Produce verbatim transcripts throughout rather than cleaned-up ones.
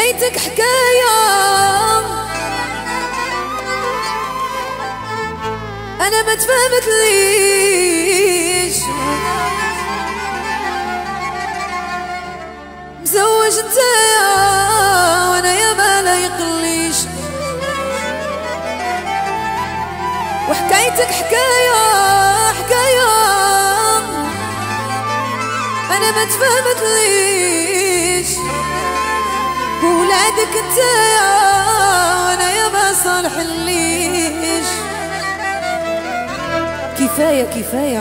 حكايتك حكاية أنا ما تفهمت ليش، مزوج انتيا وانا يا ما لا يقليش، وحكايتك حكاية حكاية أنا ما تفهمت ليش، وولادك انتيا وانا يا ما صالح ليش. كفاية كفاية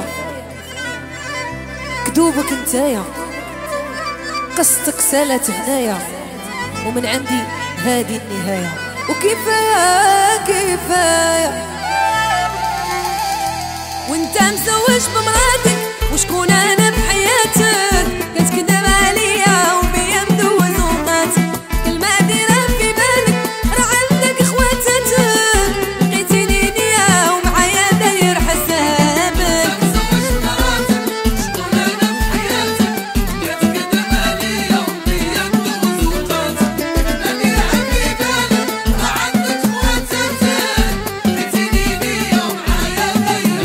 كذوبك انتيا، قصتك سالت هنايا ومن عندي هذه النهاية. وكفاية كفاية وانت مزوج بمراتك وشكون انا بحياتك، كتكذب عليا وبيا مدوز وقاتك، كل ما ديرها في بالك راه عندك خواتاتك، لقيتيني نيا ومعايا داير حسابك. مزوج بمراتك وشكون انا بحياتك، كتكذب عليا وبيا مدوز وقاتك، ما ديرها في بالك راه عندك خواتاتك، لقيتيني نيا ومعايا داير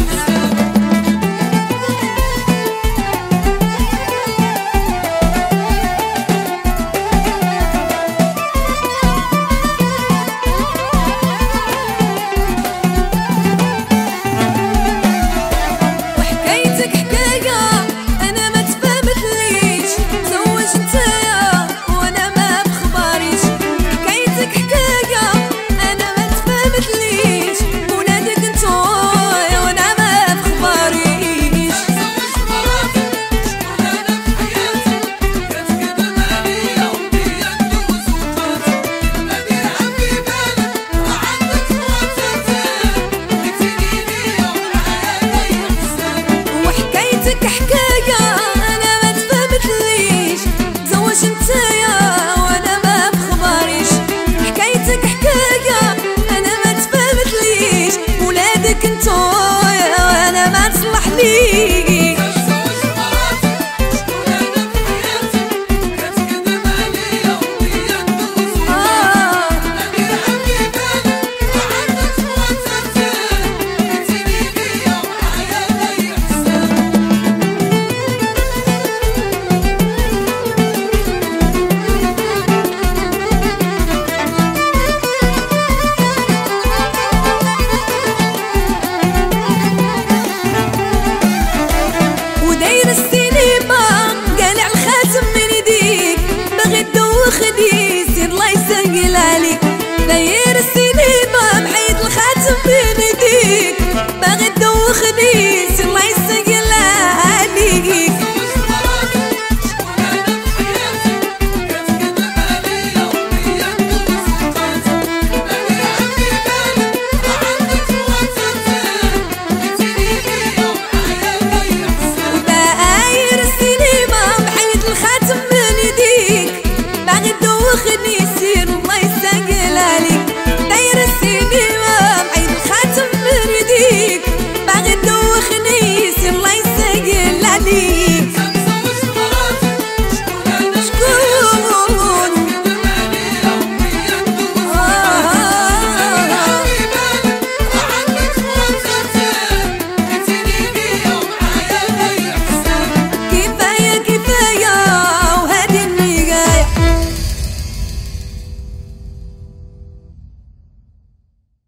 وحكايتك حكاية أنا ما تفهمت ليش، مزوج انتيا وأنا ما بخباريش. حكايتك حكاية أنا ما تفهمت ليش، ولادك انتويا وأنا ما بخباريش. مزوج بمراتك وشكون انا بحياتك، كتكذب عليا وبيا مدوز وقاتك، ما ديرها في بالك راه عندك خواتاتك، لقيتيني نيا ومعايا داير حسابك. وحكايتك حكاية أنا ما تفهمت ليش، مزوج انتيا وأنا ما بخباريش. حكايتك حكاية أنا ما تفهمت ليش، ولادك انتويا وأنا ما تصلح ليش. مزوج بمراتك وشكون انا بحياتك، كتكذب عليا وبيا مدوز وقاتك، ما ديرها في بالك راه عندك خواتاتك، لقيتيني نيا ومعايا داير حسابك. وداير السينما قالع الخاتم من يديك، باغي تدوخني سير الله يسهل عليك. داير السينما محيد الخاتم من يديك، باغي تدوخني سير الله يسهل عليك. مزوج بمراتك وشكون انا بحياتك، كتكذب عليا وبيا مدوز وقاتك، ما ديرها في بالك راه عندك خواتاتك، لقيتيني نيا ومعايا داير حسابك. داير السينما محيد الخاتم من يديك، باغي تدوخني سير الله يسهل عليك. داير السينما محيد الخاتم من يديك، باغي تدوخني